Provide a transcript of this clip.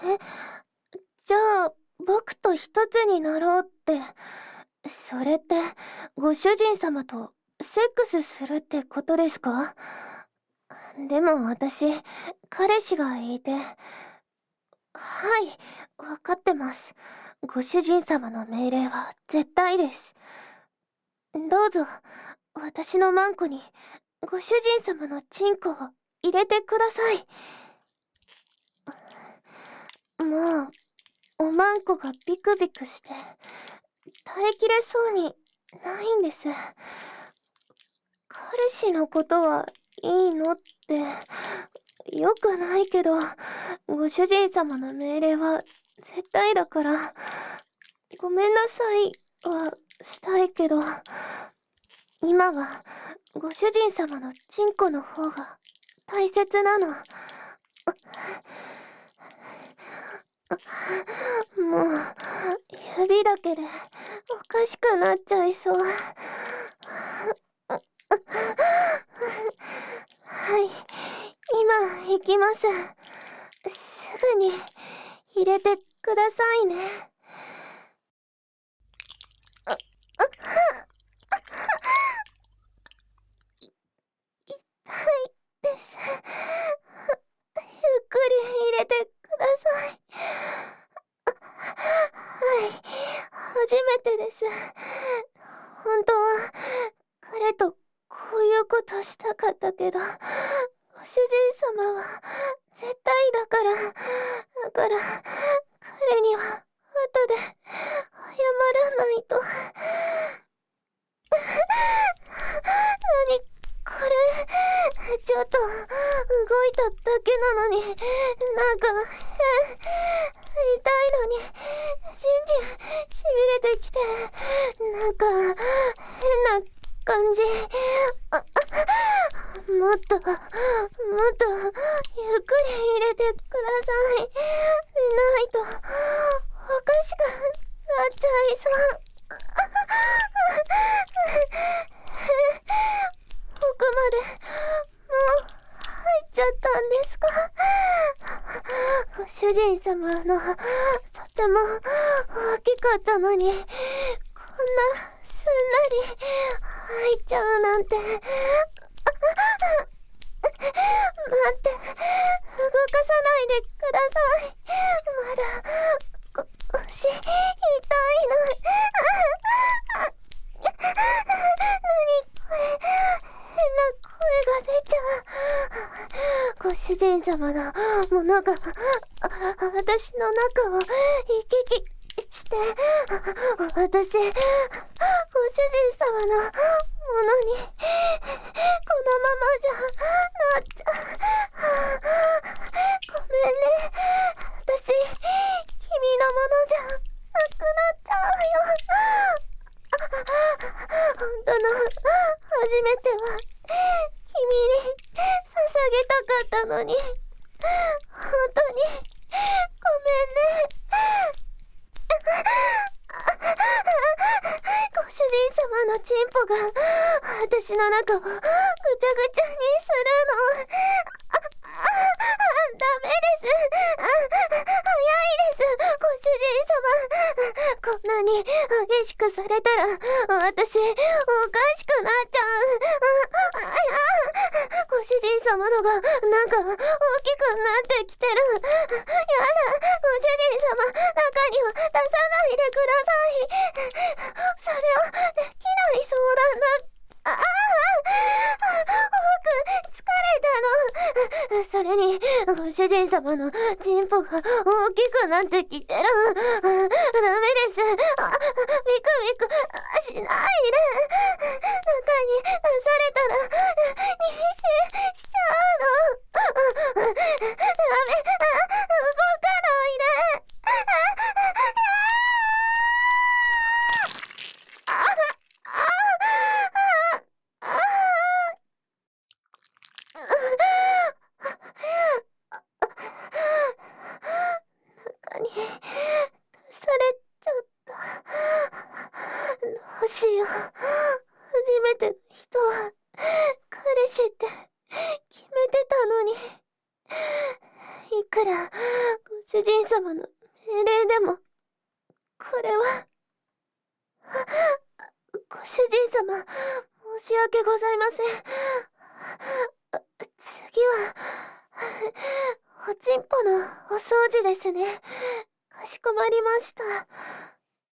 え、じゃあ、僕と一つになろうって、それって、ご主人様とセックスするってことですか？でも私、彼氏がいて。はい、わかってます。ご主人様の命令は絶対です。どうぞ、私のマンコに、ご主人様のチンコを入れてください。もう、おまんこがビクビクして、耐えきれそうにないんです。彼氏のことはいいのって、よくないけど、ご主人様の命令は絶対だから、ごめんなさいはしたいけど、今はご主人様のチンコの方が大切なの。もう、指だけでおかしくなっちゃいそう。はい、今行きます。すぐに入れてくださいね。痛いです。ゆっくり入れてください。はい、初めてです。本当は彼とこういうことしたかったけど、ご主人様は絶対だから、彼には後で謝らないと。何これ、ちょっと動いただけなのに、なんか痛いのにじんじんしびれてきて、なんか変な感じ。もっとゆっくり入れてください。でないとおかしくなっちゃいそう。奥までもう入っちゃったんですか？ご主人様のとても大きかったのに、こんなすんなり入っちゃうなんて。待って、動かさないでください。まだ腰痛いの。何これ、変な声が出ちゃう。ご主人様のものが私の中を行き来して、私、ご主人様のものにこのままじゃなっちゃう。ごめんね、私君のものじゃなくなっちゃうよ。本当の初めては君に捧げたかったのに、本当にごめんね。ご主人様のチンポが私の中をぐちゃぐちゃにするの。ダメです。早いです、ご主人様。こんなに激しくされたら私おかしくなっちゃう。ご主人様のがなんか大きくなってきてる。やだ、ご主人様、中には出さないでください。それはできない相談だ。僕、疲れたの。それに、ご主人様のチンポが大きくなってきてる。ダメです。ビクビクしないで。中に出されたら、妊娠しちゃうの。ダメ、動かないで。中に出されちゃった。どうしよう。初めての人は彼氏って決めてたのに、一主人様の命令でも。これは。ご主人様、申し訳ございません。次は、おちんぽのお掃除ですね。かしこまりました。